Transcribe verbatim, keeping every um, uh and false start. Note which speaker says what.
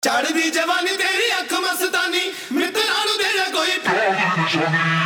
Speaker 1: ਚੜ੍ਹਦੀ ਜਵਾਨੀ ਤੇਰੀ ਅੱਖ ਮਸਤਾਨੀ ਮਿੱਤਰਾਂ ਨੂੰ ਦੇ ਜਾ ਕੋਈ